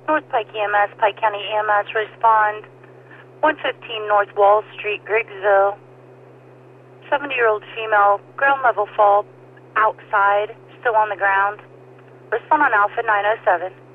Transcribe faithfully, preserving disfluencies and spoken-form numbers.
North Pike E M S, Pike County E M S, respond. one fifteen North Wall Street, Griggsville. seventy-year-old female, ground level fall, outside, still on the ground. Respond on Alpha nine oh seven.